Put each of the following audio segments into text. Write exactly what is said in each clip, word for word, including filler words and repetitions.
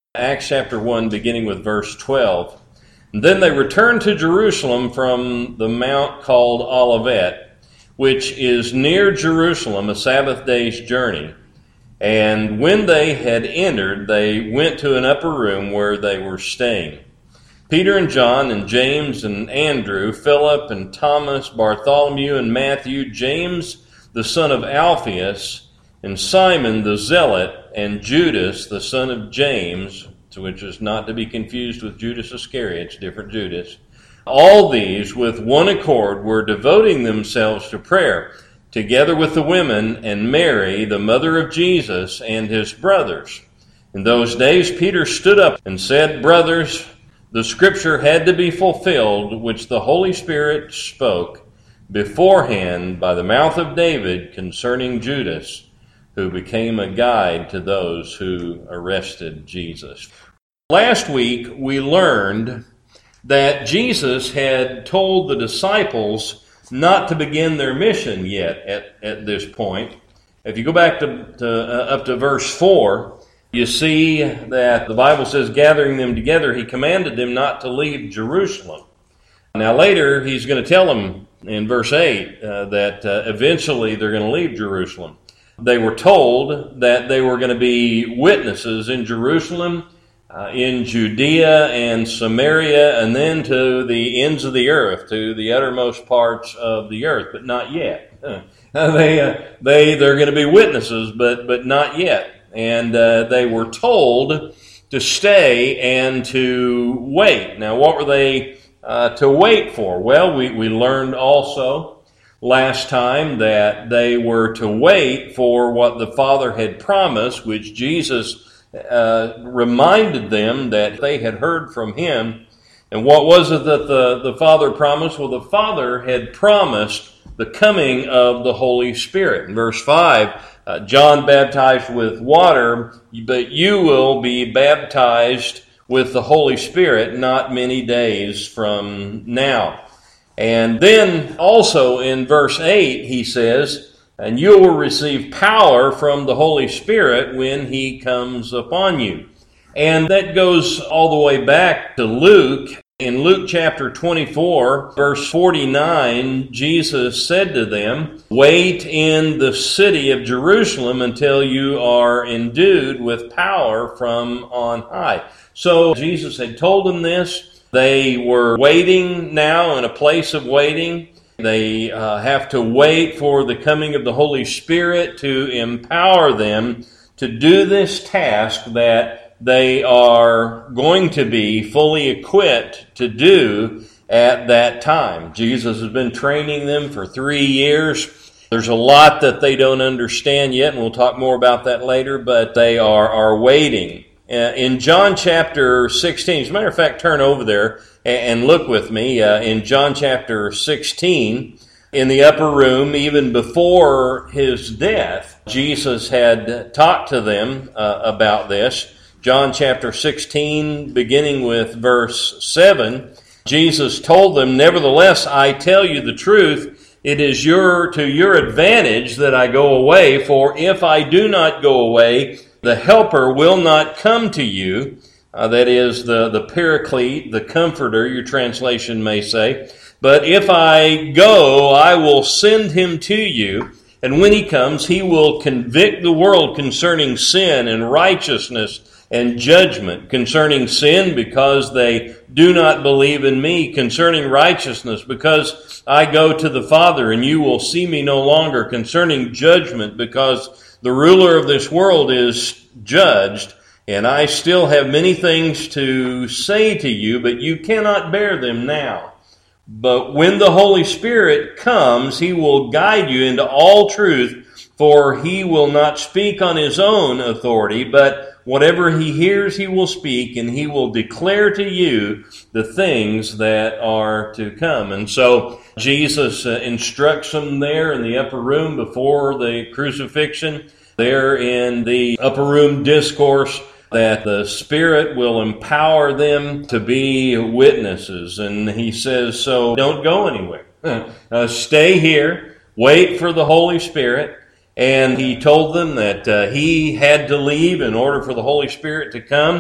Acts chapter one, beginning with verse twelve. And then they returned to Jerusalem from the mount called Olivet, which is near Jerusalem, a Sabbath day's journey. And when they had entered, they went to an upper room where they were staying. Peter and John and James and Andrew, Philip and Thomas, Bartholomew and Matthew, James the son of Alphaeus, and Simon the Zealot, and Judas the son of James, which is not to be confused with Judas Iscariot, it's different Judas. All these, with one accord, were devoting themselves to prayer, together with the women and Mary, the mother of Jesus, and his brothers. In those days Peter stood up and said, "Brothers, the scripture had to be fulfilled, which the Holy Spirit spoke beforehand by the mouth of David concerning Judas, who became a guide to those who arrested Jesus." Last week we learned that Jesus had told the disciples not to begin their mission yet at, at this point. If you go back to, to uh, up to verse four, you see that the Bible says, gathering them together, he commanded them not to leave Jerusalem. Now later he's going to tell them in verse eight uh, that uh, eventually they're going to leave Jerusalem. They were told that they were going to be witnesses in Jerusalem, uh, in Judea and Samaria, and then to the ends of the earth, to the uttermost parts of the earth, but not yet. Uh, they, uh, they, they're going to be witnesses, but, but not yet. And uh, they were told to stay and to wait. Now, what were they uh, to wait for? Well, we, we learned also last time that they were to wait for what the Father had promised, which Jesus uh, reminded them that they had heard from him. And what was it that the, the Father promised? Well, the Father had promised the coming of the Holy Spirit. In verse five, uh, John baptized with water, but you will be baptized with the Holy Spirit not many days from now. And then also in verse eight, he says, and you will receive power from the Holy Spirit when he comes upon you. And that goes all the way back to Luke. In Luke chapter twenty-four, verse forty-nine, Jesus said to them, "Wait in the city of Jerusalem until you are endued with power from on high." So Jesus had told them this. They were waiting now in a place of waiting. They uh, have to wait for the coming of the Holy Spirit to empower them to do this task that they are going to be fully equipped to do at that time. Jesus has been training them for three years. There's a lot that they don't understand yet, and we'll talk more about that later, but they are, are waiting. Uh, in John chapter sixteen, as a matter of fact, turn over there and look with me. Uh, in John chapter sixteen, in the upper room, even before his death, Jesus had talked to them uh, about this. John chapter sixteen, beginning with verse seven, Jesus told them, "Nevertheless, I tell you the truth, it is your to your advantage that I go away, for if I do not go away, the Helper will not come to you." Uh, that is the, the Paraclete, the Comforter, your translation may say. "But if I go, I will send him to you. And when he comes, he will convict the world concerning sin and righteousness and judgment. Concerning sin, because they do not believe in me. Concerning righteousness, because I go to the Father, and you will see me no longer. Concerning judgment, because the ruler of this world is judged. And I still have many things to say to you, but you cannot bear them now. But when the Holy Spirit comes, he will guide you into all truth, for he will not speak on his own authority, but whatever he hears he will speak, and he will declare to you the things that are to come." And so Jesus uh, instructs them there in the upper room before the crucifixion, there in the upper room discourse, that the Spirit will empower them to be witnesses. And he says, so don't go anywhere. uh, stay here, wait for the Holy Spirit. And he told them that uh, he had to leave in order for the Holy Spirit to come.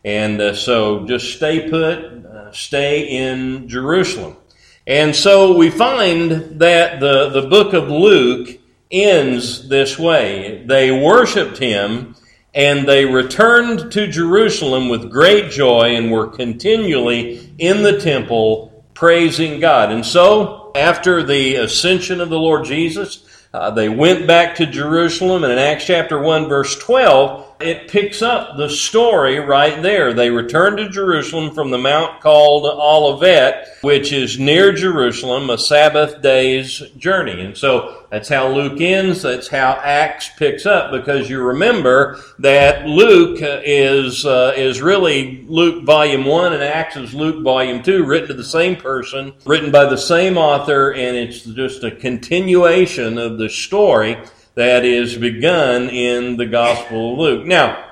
And uh, so just stay put, uh, stay in Jerusalem. And so we find that the, the book of Luke ends this way. They worshiped him, and they returned to Jerusalem with great joy and were continually in the temple praising God. And so, after the ascension of the Lord Jesus, uh, they went back to Jerusalem, and in Acts chapter one, verse twelve, it picks up the story right there. They returned to Jerusalem from the mount called Olivet, which is near Jerusalem, a Sabbath day's journey. And so that's how Luke ends. That's how Acts picks up, because you remember that Luke is uh, is really Luke volume one, and Acts is Luke volume two, written to the same person, written by the same author, and it's just a continuation of the story that is begun in the Gospel of Luke. Now,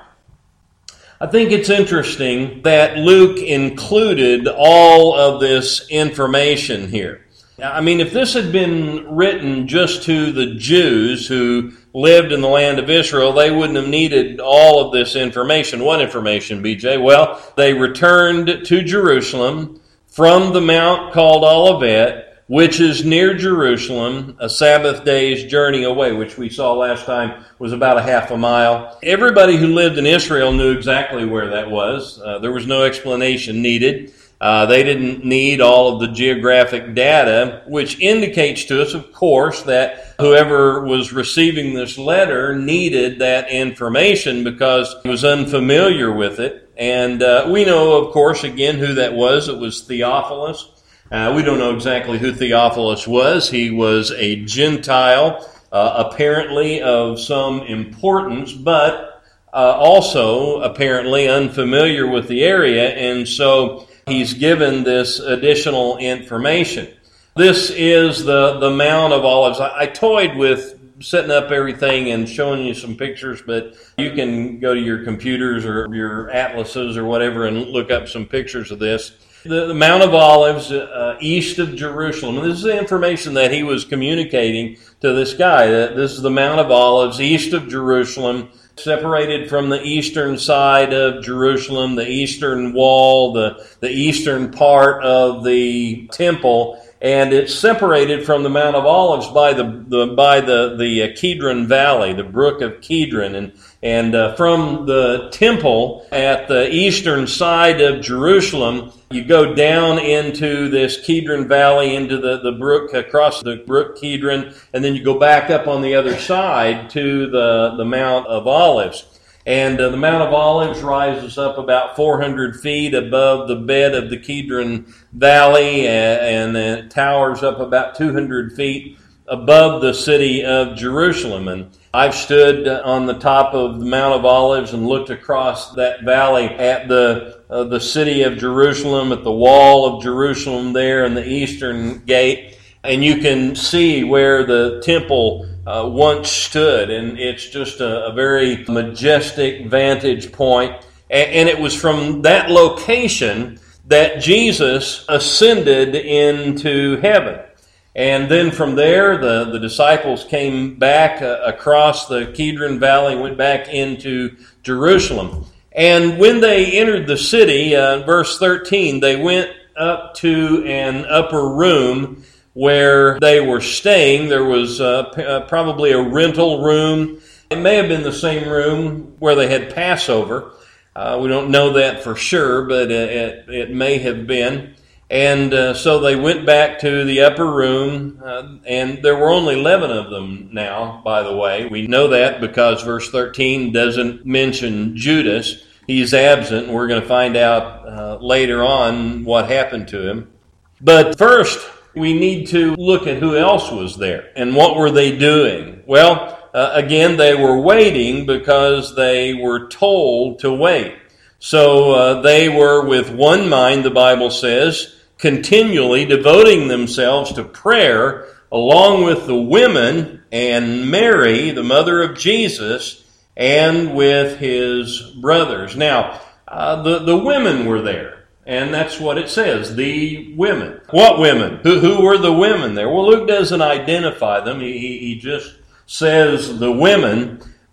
I think it's interesting that Luke included all of this information here. I mean, if this had been written just to the Jews who lived in the land of Israel, they wouldn't have needed all of this information. What information, B J? Well, they returned to Jerusalem from the mount called Olivet, which is near Jerusalem, a Sabbath day's journey away, which we saw last time was about a half a mile. Everybody who lived in Israel knew exactly where that was. Uh, there was no explanation needed. Uh, they didn't need all of the geographic data, which indicates to us, of course, that whoever was receiving this letter needed that information because he was unfamiliar with it. And uh, we know, of course, again, who that was. It was Theophilus. Uh, we don't know exactly who Theophilus was. He was a Gentile, uh, apparently of some importance, but uh, also apparently unfamiliar with the area, and so he's given this additional information. This is the, the Mount of Olives. I, I toyed with setting up everything and showing you some pictures, but you can go to your computers or your atlases or whatever and look up some pictures of this. The, the Mount of Olives uh, east of Jerusalem. And this is the information that he was communicating to this guy. That this is the Mount of Olives east of Jerusalem, separated from the eastern side of Jerusalem, the eastern wall, the, the eastern part of the temple. And it's separated from the Mount of Olives by the, the by the the Kidron Valley, the brook of Kidron, and and uh, from the temple at the eastern side of Jerusalem, you go down into this Kidron Valley, into the, the brook, across the brook Kidron, and then you go back up on the other side to the, the Mount of Olives. And uh, the Mount of Olives rises up about four hundred feet above the bed of the Kidron Valley, and, and it towers up about two hundred feet above the city of Jerusalem. And I've stood on the top of the Mount of Olives and looked across that valley at the uh, the city of Jerusalem, at the wall of Jerusalem there in the eastern gate, and you can see where the temple Uh, once stood, and it's just a, a very majestic vantage point. And, and it was from that location that Jesus ascended into heaven. And then from there, the, the disciples came back uh, across the Kidron Valley, went back into Jerusalem. And when they entered the city, uh, verse thirteen, they went up to an upper room where they were staying. There was uh, p- uh, probably a rental room. It may have been the same room where they had Passover. Uh, we don't know that for sure, but uh, it, it may have been. And uh, so they went back to the upper room, uh, and there were only eleven of them now, by the way. We know that because verse thirteen doesn't mention Judas. He's absent, and we're going to find out uh, later on what happened to him. But first, we need to look at who else was there and what were they doing. Well, uh, again, they were waiting because they were told to wait. So uh, they were with one mind, the Bible says, continually devoting themselves to prayer along with the women and Mary, the mother of Jesus, and with his brothers. Now, uh, the, the women were there. And that's what it says, the women. What women? Who, who were the women there? Well, Luke doesn't identify them. He, he just says the women.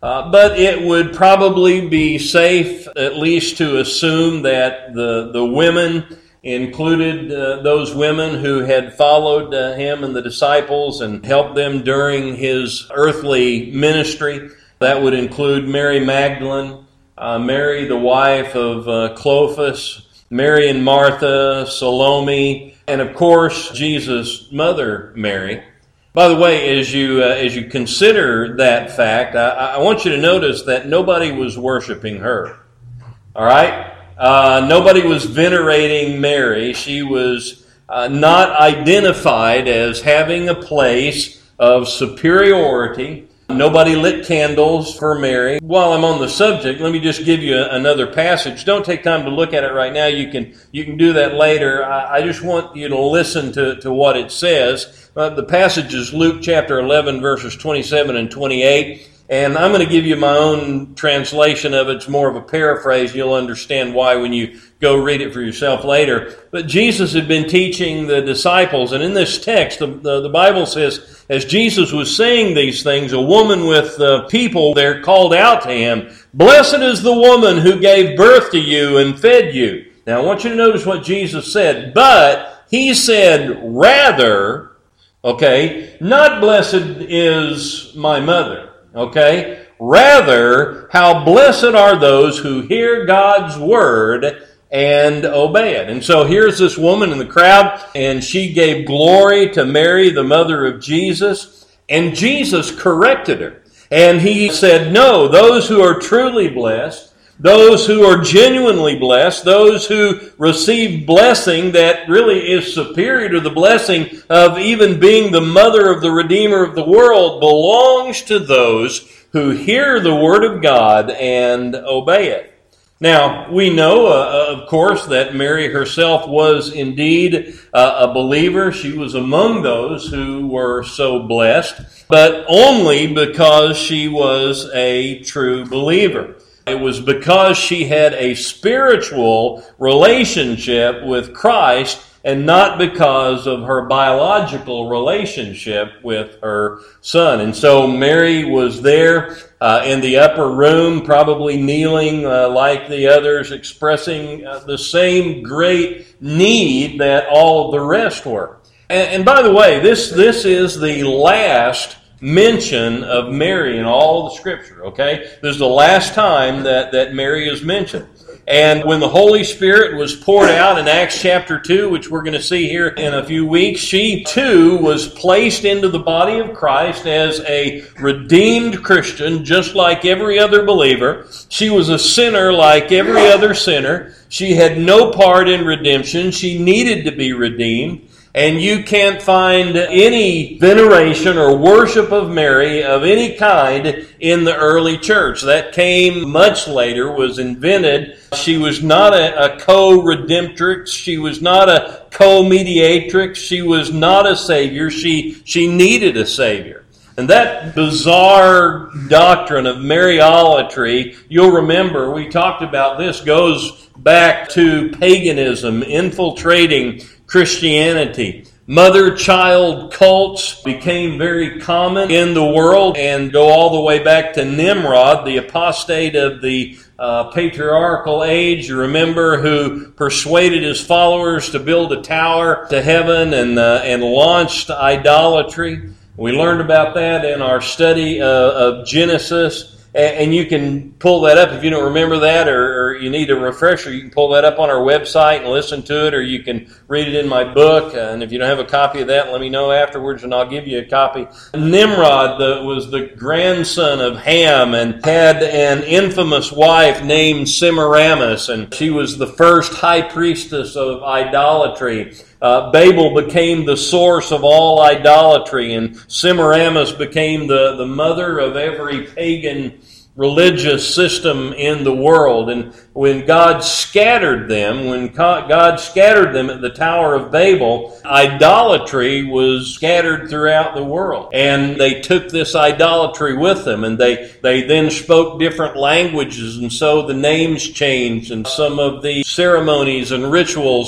Uh, but it would probably be safe at least to assume that the, the women included uh, those women who had followed uh, him and the disciples and helped them during his earthly ministry. That would include Mary Magdalene, uh, Mary the wife of uh, Clopas, Mary and Martha, Salome, and of course Jesus' mother Mary. By the way, as you uh, as you consider that fact, I, I want you to notice that nobody was worshiping her. All right? Uh, nobody was venerating Mary. She was uh, not identified as having a place of superiority. Nobody lit candles for Mary. While I'm on the subject, let me just give you another passage. Don't take time to look at it right now. You can you can do that later. I, I just want you to listen to, to what it says. Uh, the passage is Luke chapter eleven, verses twenty-seven and twenty-eight. And I'm going to give you my own translation of it. It's more of a paraphrase. You'll understand why when you go read it for yourself later. But Jesus had been teaching the disciples, and in this text, the, the, the Bible says, as Jesus was saying these things, a woman with uh, people there called out to him, "Blessed is the woman who gave birth to you and fed you." Now, I want you to notice what Jesus said. But he said, rather, okay, not blessed is my mother. Okay? Rather, how blessed are those who hear God's word and obey it. And so here's this woman in the crowd, and she gave glory to Mary, the mother of Jesus, and Jesus corrected her. And he said, no, those who are truly blessed, those who are genuinely blessed, those who receive blessing that really is superior to the blessing of even being the mother of the Redeemer of the world, belongs to those who hear the Word of God and obey it. Now, we know, uh, of course, that Mary herself was indeed uh, a believer. She was among those who were so blessed, but only because she was a true believer. It was because she had a spiritual relationship with Christ and not because of her biological relationship with her son. And so Mary was there uh, in the upper room, probably kneeling uh, like the others, expressing uh, the same great need that all of the rest were. And, and by the way, this, this is the last mention of Mary in all the Scripture, okay? This is the last time that, that Mary is mentioned. And when the Holy Spirit was poured out in Acts chapter two, which we're going to see here in a few weeks, she too was placed into the body of Christ as a redeemed Christian, just like every other believer. She was a sinner like every other sinner. She had no part in redemption. She needed to be redeemed. And you can't find any veneration or worship of Mary of any kind in the early church. That came much later, was invented. She was not a, a co-redemptrix. She was not a co-mediatrix. She was not a savior. She, she needed a savior. And that bizarre doctrine of Mariolatry, you'll remember, we talked about this, goes back to paganism infiltrating Christianity. Mother-child cults became very common in the world and go all the way back to Nimrod, the apostate of the uh, patriarchal age. You remember, who persuaded his followers to build a tower to heaven and uh, and launched idolatry. We learned about that in our study uh, of Genesis. And you can pull that up if you don't remember that, or, or you need a refresher. You can pull that up on our website and listen to it, or you can read it in my book. And if you don't have a copy of that, let me know afterwards and I'll give you a copy. Nimrod the, was the grandson of Ham and had an infamous wife named Semiramis, and she was the first high priestess of idolatry. Uh, Babel became the source of all idolatry, and Semiramis became the, the mother of every pagan religious system in the world. And when God scattered them, when God scattered them at the Tower of Babel, idolatry was scattered throughout the world. And they took this idolatry with them, and they, they then spoke different languages, and so the names changed, and some of the ceremonies and rituals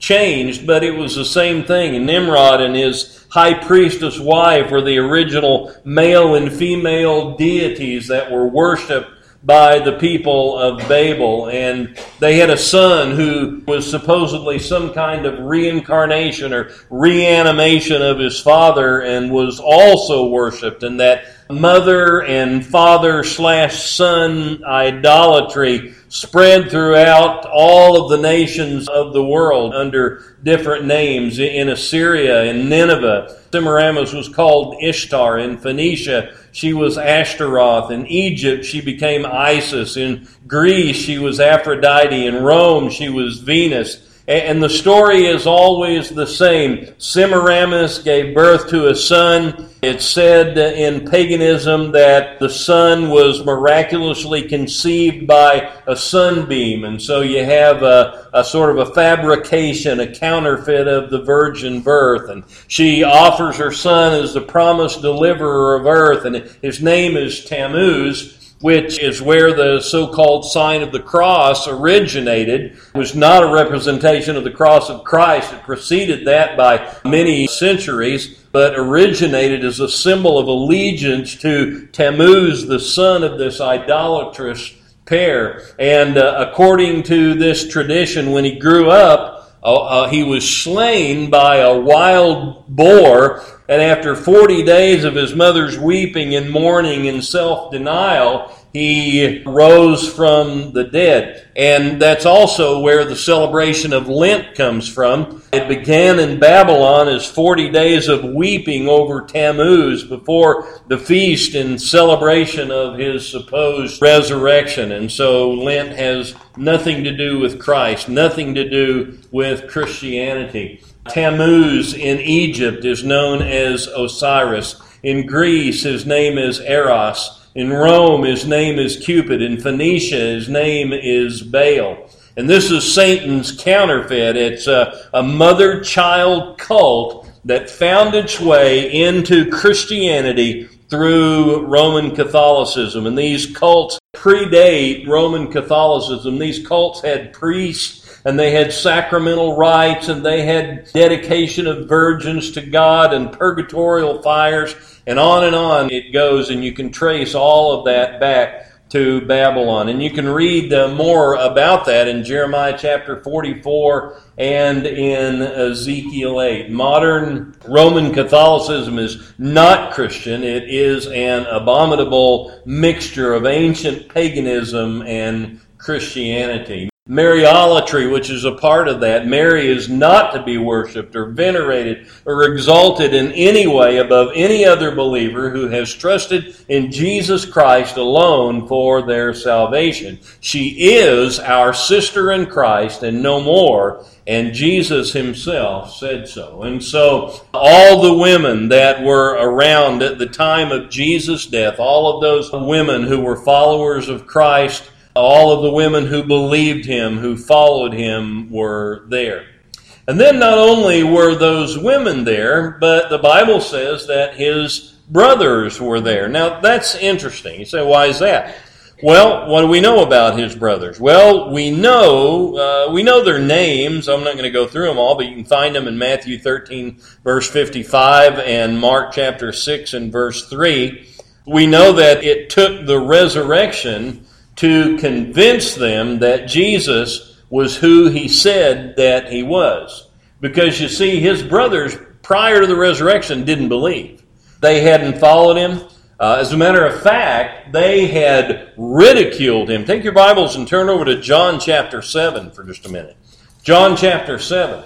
changed, but it was the same thing. And Nimrod and his high priestess wife were the original male and female deities that were worshipped by the people of Babel. And they had a son who was supposedly some kind of reincarnation or reanimation of his father and was also worshipped. And that mother and father slash son idolatry spread throughout all of the nations of the world under different names. In Assyria, in Nineveh, Semiramis was called Ishtar. In Phoenicia, she was Ashtaroth. In Egypt, she became Isis. In Greece, she was Aphrodite. In Rome, she was Venus. And the story is always the same. Semiramis gave birth to a son. It's said in paganism that the son was miraculously conceived by a sunbeam. And so you have a, a sort of a fabrication, a counterfeit of the virgin birth. And she offers her son as the promised deliverer of earth. And his name is Tammuz, which is where the so-called sign of the cross originated. It was not a representation of the cross of Christ. It preceded that by many centuries, but originated as a symbol of allegiance to Tammuz, the son of this idolatrous pair. And uh, according to this tradition, when he grew up, uh, uh, he was slain by a wild boar. And after forty days of his mother's weeping and mourning and self-denial, he rose from the dead. And that's also where the celebration of Lent comes from. It began in Babylon as forty days of weeping over Tammuz before the feast in celebration of his supposed resurrection. And so Lent has nothing to do with Christ, nothing to do with Christianity. Tammuz in Egypt is known as Osiris. In Greece, his name is Eros. In Rome, his name is Cupid. In Phoenicia, his name is Baal. And this is Satan's counterfeit. It's a, a mother-child cult that found its way into Christianity through Roman Catholicism. And these cults predate Roman Catholicism. These cults had priests, and they had sacramental rites, and they had dedication of virgins to God and purgatorial fires, and on and on it goes, and you can trace all of that back to Babylon. And you can read uh, more about that in Jeremiah chapter forty-four and in Ezekiel eight. Modern Roman Catholicism is not Christian. It is an abominable mixture of ancient paganism and Christianity. Mariolatry, which is a part of that. Mary is not to be worshipped or venerated or exalted in any way above any other believer who has trusted in Jesus Christ alone for their salvation. She is our sister in Christ and no more, and Jesus himself said so. And so all the women that were around at the time of Jesus' death, all of those women who were followers of Christ, all of the women who believed him, who followed him, were there. And then not only were those women there, but the Bible says that his brothers were there. Now, that's interesting. You say, why is that? Well, what do we know about his brothers? Well, we know uh, we know their names. I'm not going to go through them all, but you can find them in Matthew thirteen, verse fifty-five, and Mark chapter six and verse three. We know that it took the resurrection to convince them that Jesus was who he said that he was. Because you see, his brothers, prior to the resurrection, didn't believe. They hadn't followed him. Uh, as a matter of fact, they had ridiculed him. Take your Bibles and turn over to John chapter seven for just a minute. John chapter seven.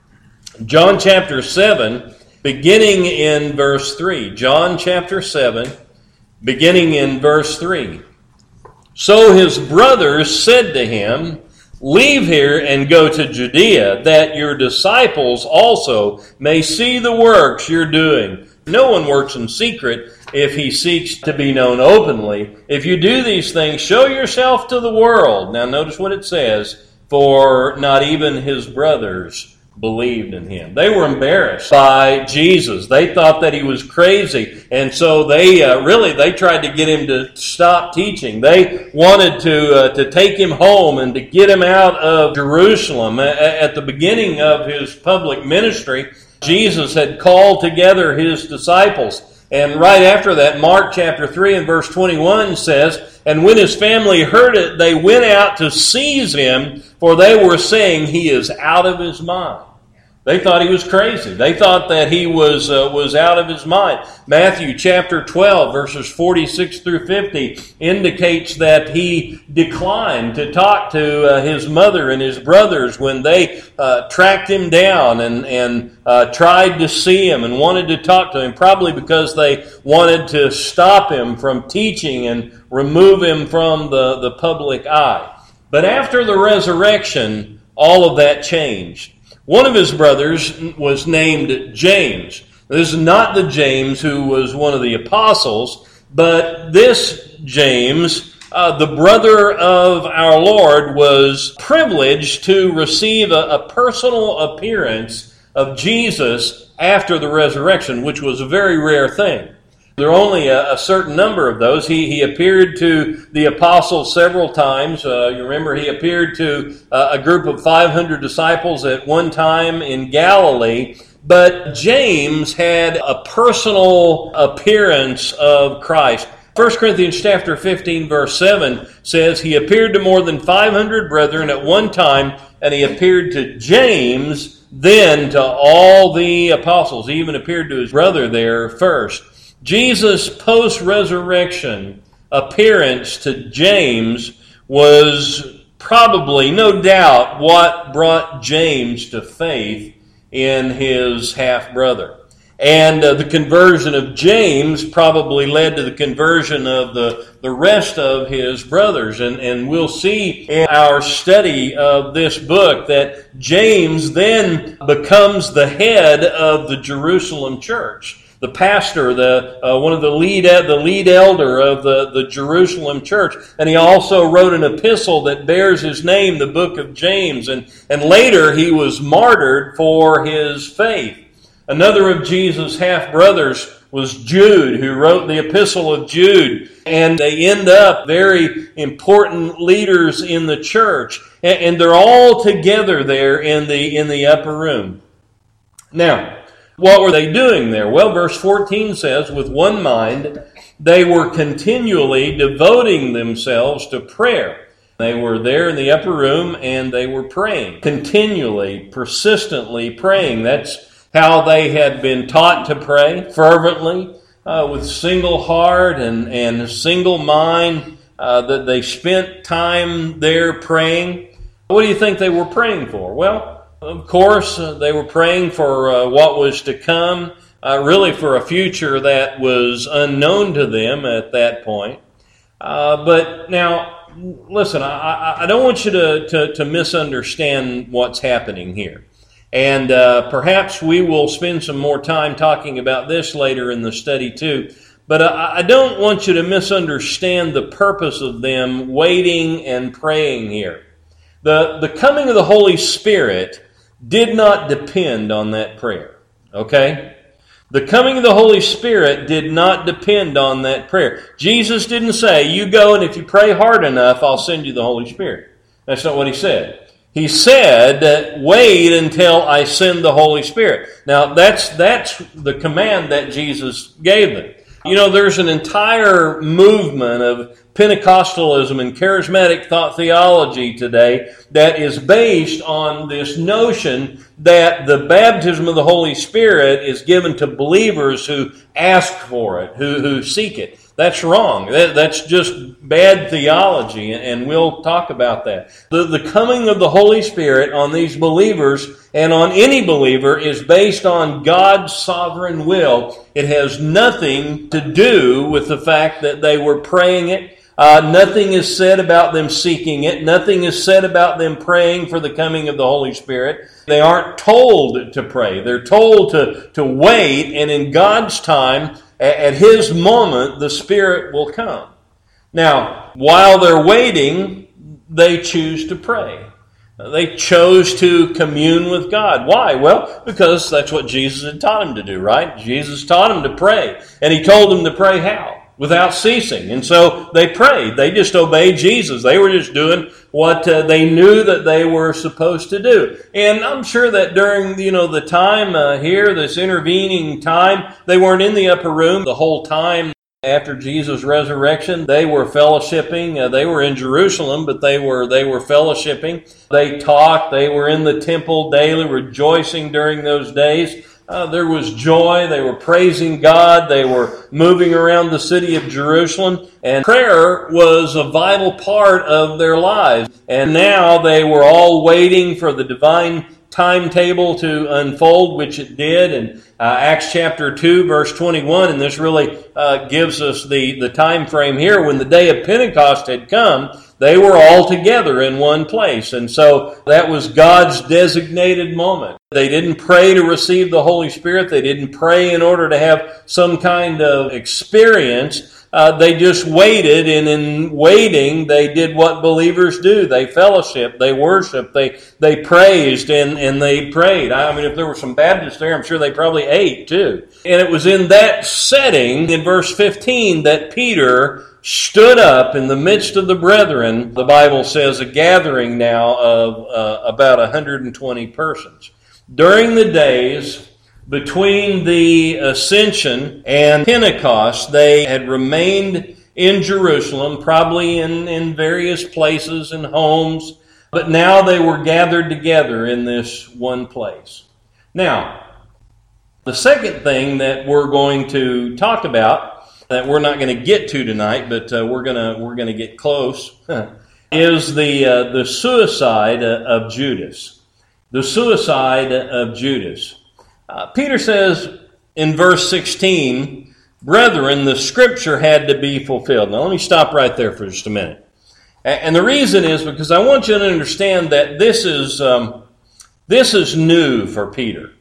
John chapter seven, beginning in verse three. John chapter seven, beginning in verse three. So his brothers said to him, "Leave here and go to Judea, that your disciples also may see the works you're doing. No one works in secret if he seeks to be known openly. If you do these things, show yourself to the world." Now notice what it says, "For not even his brothers believed in him. They were embarrassed by Jesus. They thought that he was crazy, and so they uh, really they tried to get him to stop teaching. They wanted to uh, to take him home and to get him out of Jerusalem. At the beginning of his public ministry, Jesus had called together his disciples. And right after that, Mark chapter three and verse twenty-one says, "And when his family heard it, they went out to seize him, for they were saying, 'He is out of his mind.'" They thought he was crazy. They thought that he was uh, was out of his mind. Matthew chapter twelve, verses forty-six through fifty, indicates that he declined to talk to uh, his mother and his brothers when they uh, tracked him down and, and uh, tried to see him and wanted to talk to him, probably because they wanted to stop him from teaching and remove him from the, the public eye. But after the resurrection, all of that changed. One of his brothers was named James. This is not the James who was one of the apostles, but this James, uh, the brother of our Lord, was privileged to receive a, a personal appearance of Jesus after the resurrection, which was a very rare thing. There are only a, a certain number of those. He, he appeared to the apostles several times. Uh, you remember he appeared to uh, a group of five hundred disciples at one time in Galilee. But James had a personal appearance of Christ. First Corinthians chapter fifteen, verse seven says, "He appeared to more than five hundred brethren at one time, and he appeared to James, then to all the apostles." He even appeared to his brother there first. Jesus' post-resurrection appearance to James was probably, no doubt, what brought James to faith in his half-brother. And uh, the conversion of James probably led to the conversion of the, the rest of his brothers. And, and we'll see in our study of this book that James then becomes the head of the Jerusalem church. The pastor, the uh, one of the lead the lead elder of the, the Jerusalem church. And he also wrote an epistle that bears his name, the book of James. And, and later he was martyred for his faith. Another of Jesus' half-brothers was Jude, who wrote the epistle of Jude. And they end up very important leaders in the church. And, and they're all together there in the in the upper room. Now, what were they doing there? Well, verse fourteen says, "With one mind, they were continually devoting themselves to prayer." They were there in the upper room and they were praying. Continually, persistently praying. That's how they had been taught to pray, fervently, uh, with single heart and, and single mind, uh, that they spent time there praying. What do you think they were praying for? Well, of course, uh, they were praying for uh, what was to come, uh, really for a future that was unknown to them at that point. Uh, but now, listen, I, I don't want you to, to, to misunderstand what's happening here. And uh, perhaps we will spend some more time talking about this later in the study too. But I, I don't want you to misunderstand the purpose of them waiting and praying here. The, the coming of the Holy Spirit did not depend on that prayer, okay? The coming of the Holy Spirit did not depend on that prayer. Jesus didn't say, "You go and if you pray hard enough, I'll send you the Holy Spirit." That's not what he said. He said, "Wait until I send the Holy Spirit." Now, that's that's the command that Jesus gave them. You know, there's an entire movement of Pentecostalism and charismatic thought theology today that is based on this notion that the baptism of the Holy Spirit is given to believers who ask for it, who, who seek it. That's wrong. That, that's just bad theology, and we'll talk about that. The, the coming of the Holy Spirit on these believers and on any believer is based on God's sovereign will. It has nothing to do with the fact that they were praying it. Uh, nothing is said about them seeking it. Nothing is said about them praying for the coming of the Holy Spirit. They aren't told to pray. They're told to, to wait, and in God's time, at His moment, the Spirit will come. Now, while they're waiting, they choose to pray. They chose to commune with God. Why? Well, because that's what Jesus had taught them to do, right? Jesus taught them to pray. And He told them to pray how? Without ceasing. And so they prayed. They just obeyed Jesus. They were just doing what uh, they knew that they were supposed to do. And I'm sure that during, you know, the time uh, here, this intervening time, they weren't in the upper room the whole time. After Jesus' resurrection, they were fellowshipping. Uh, they were in Jerusalem, but they were they were fellowshipping. They talked. They were in the temple daily, rejoicing during those days. Uh, there was joy. They were praising God. They were moving around the city of Jerusalem. And prayer was a vital part of their lives. And now they were all waiting for the divine timetable to unfold, which it did. And uh, Acts chapter two, verse twenty-one, and this really uh, gives us the, the time frame here. When the day of Pentecost had come, they were all together in one place. And so that was God's designated moment. They didn't pray to receive the Holy Spirit. They didn't pray in order to have some kind of experience. Uh, they just waited, and in waiting, they did what believers do. They fellowshiped, they worshiped, they they praised, and, and they prayed. I mean, if there were some Baptists there, I'm sure they probably ate too. And it was in that setting, in verse fifteen, that Peter stood up in the midst of the brethren. The Bible says a gathering now of uh, about one hundred twenty persons. During the days between the Ascension and Pentecost, they had remained in Jerusalem, probably in, in various places and homes, but now they were gathered together in this one place. Now, the second thing that we're going to talk about, that we're not going to get to tonight, but uh, we're going to we're going to get close, is the uh, the suicide of Judas. The suicide of Judas. Uh, Peter says in verse sixteen, "Brethren, the Scripture had to be fulfilled." Now let me stop right there for just a minute. And the reason is because I want you to understand that this is um, this is new for Peter.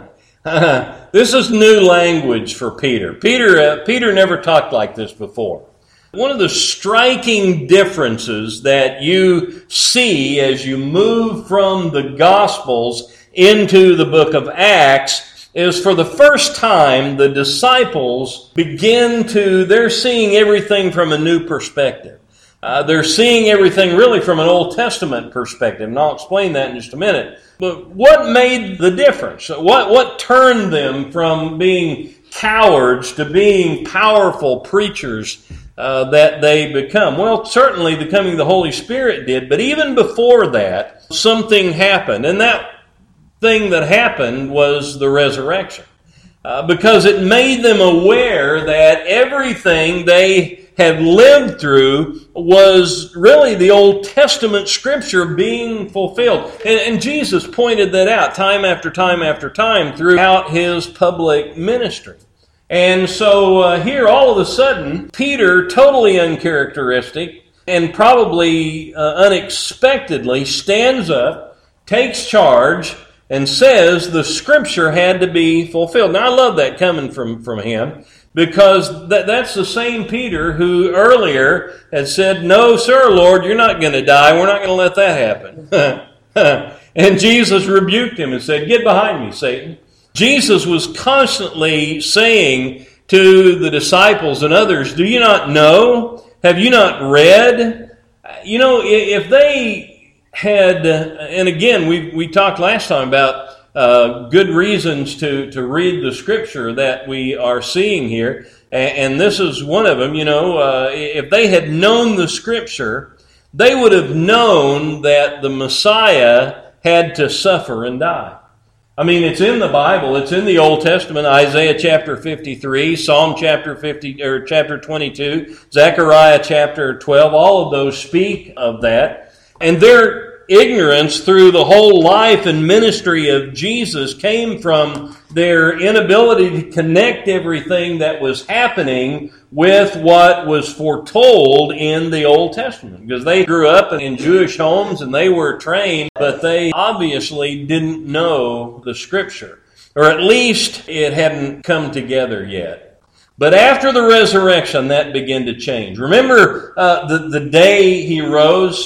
This is new language for Peter. Peter, uh, Peter never talked like this before. One of the striking differences that you see as you move from the Gospels into the book of Acts is for the first time the disciples begin to, they're seeing everything from a new perspective. Uh, they're seeing everything really from an Old Testament perspective, and I'll explain that in just a minute. But what made the difference? What, what turned them from being cowards to being powerful preachers uh, that they become? Well, certainly the coming of the Holy Spirit did, but even before that, something happened, and that thing that happened was the resurrection. Uh, because it made them aware that everything they had lived through was really the Old Testament Scripture being fulfilled. And, and Jesus pointed that out time after time after time throughout His public ministry. And so uh, here, all of a sudden, Peter, totally uncharacteristic and probably uh, unexpectedly, stands up, takes charge, and says the Scripture had to be fulfilled. Now, I love that coming from, from him, because that, that's the same Peter who earlier had said, "No, sir, Lord, you're not going to die. We're not going to let that happen." And Jesus rebuked him and said, "Get behind me, Satan." Jesus was constantly saying to the disciples and others, "Do you not know? Have you not read?" You know, if they had, and again, we we talked last time about uh, good reasons to, to read the Scripture that we are seeing here, and, and this is one of them. You know, uh, if they had known the Scripture, they would have known that the Messiah had to suffer and die. I mean, it's in the Bible. It's in the Old Testament. Isaiah chapter fifty-three, Psalm chapter fifty or chapter twenty-two, Zechariah chapter twelve. All of those speak of that, and their ignorance through the whole life and ministry of Jesus came from their inability to connect everything that was happening with what was foretold in the Old Testament. Because they grew up in Jewish homes and they were trained, but they obviously didn't know the Scripture. Or at least it hadn't come together yet. But after the resurrection, that began to change. Remember uh, the, the day He rose?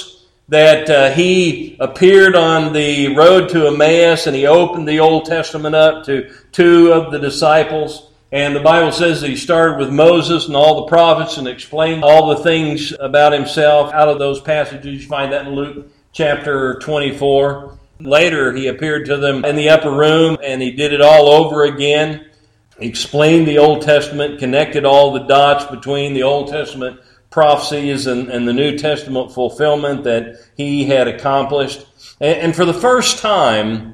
that uh, he appeared on the road to Emmaus and he opened the Old Testament up to two of the disciples. And the Bible says that he started with Moses and all the prophets and explained all the things about himself out of those passages. You find that in Luke chapter twenty-four. Later, he appeared to them in the upper room and he did it all over again. He explained the Old Testament, connected all the dots between the Old Testament prophecies and, and the New Testament fulfillment that he had accomplished. And, and for the first time,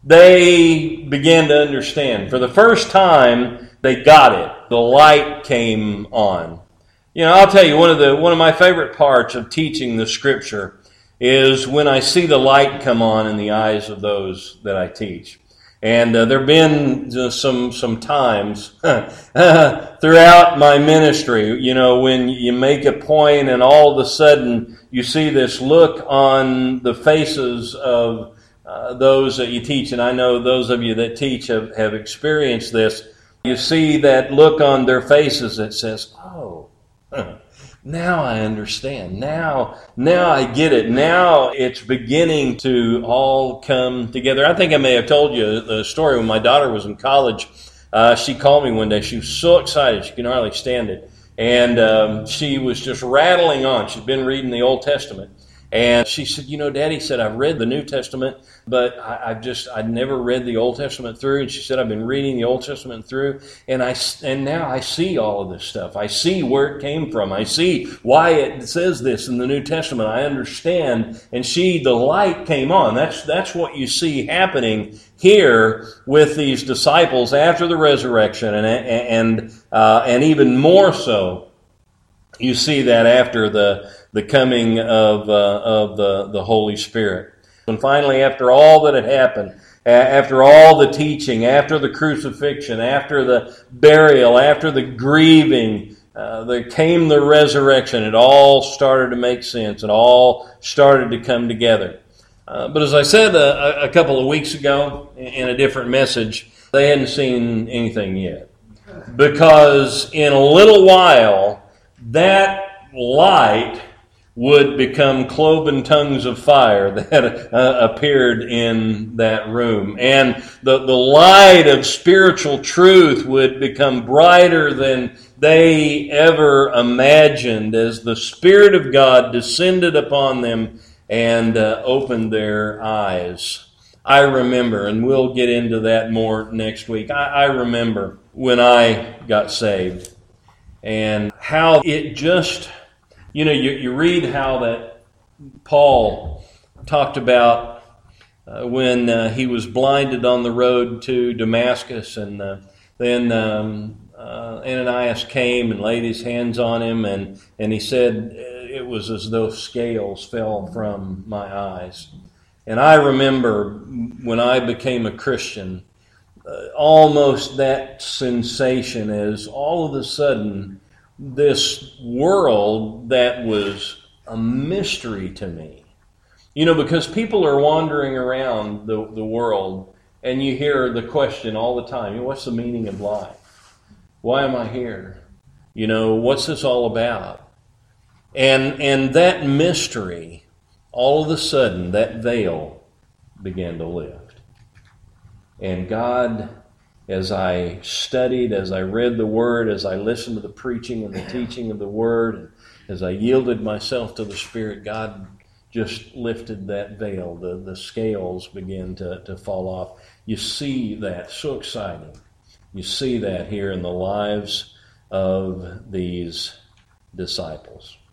they began to understand. For the first time, they got it. The light came on. You know, I'll tell you, one of the one of my favorite parts of teaching the Scripture is when I see the light come on in the eyes of those that I teach. And uh, there have been uh, some some times throughout my ministry, you know, when you make a point and all of a sudden you see this look on the faces of uh, those that you teach. And I know those of you that teach have, have experienced this. You see that look on their faces that says, oh, now I understand. Now, now I get it. Now it's beginning to all come together. I think I may have told you the story when my daughter was in college. Uh, she called me one day. She was so excited. She could hardly stand it. And um, she was just rattling on. She'd been reading the Old Testament. And she said, you know, Daddy said, I've read the New Testament, but I, I've just, I'd never read the Old Testament through. And she said, I've been reading the Old Testament through, and I, and now I see all of this stuff. I see where it came from. I see why it says this in the New Testament. I understand. And she, the light came on. That's, that's what you see happening here with these disciples after the resurrection, and, and, uh, and even more so, you see that after the the coming of uh, of the, the Holy Spirit. And finally, after all that had happened, after all the teaching, after the crucifixion, after the burial, after the grieving, uh, there came the resurrection. It all started to make sense. It all started to come together. Uh, but as I said a, a couple of weeks ago in a different message, they hadn't seen anything yet. Because in a little while, that light would become cloven tongues of fire that uh, appeared in that room. And the, the light of spiritual truth would become brighter than they ever imagined as the Spirit of God descended upon them and uh, opened their eyes. I remember, and we'll get into that more next week, I, I remember when I got saved and how it just... You know, you, you read how that Paul talked about uh, when uh, he was blinded on the road to Damascus, and uh, then um, uh, Ananias came and laid his hands on him, and, and he said it was as though scales fell from my eyes. And I remember when I became a Christian, uh, almost that sensation as all of a sudden this world that was a mystery to me. You know, because people are wandering around the, the world and you hear the question all the time, you know, what's the meaning of life? Why am I here? You know, what's this all about? And and that mystery, all of a sudden, that veil began to lift. And God, as I studied, as I read the Word, as I listened to the preaching and the teaching of the Word, as I yielded myself to the Spirit, God just lifted that veil. The, the scales began to, to fall off. You see that. So exciting. You see that here in the lives of these disciples.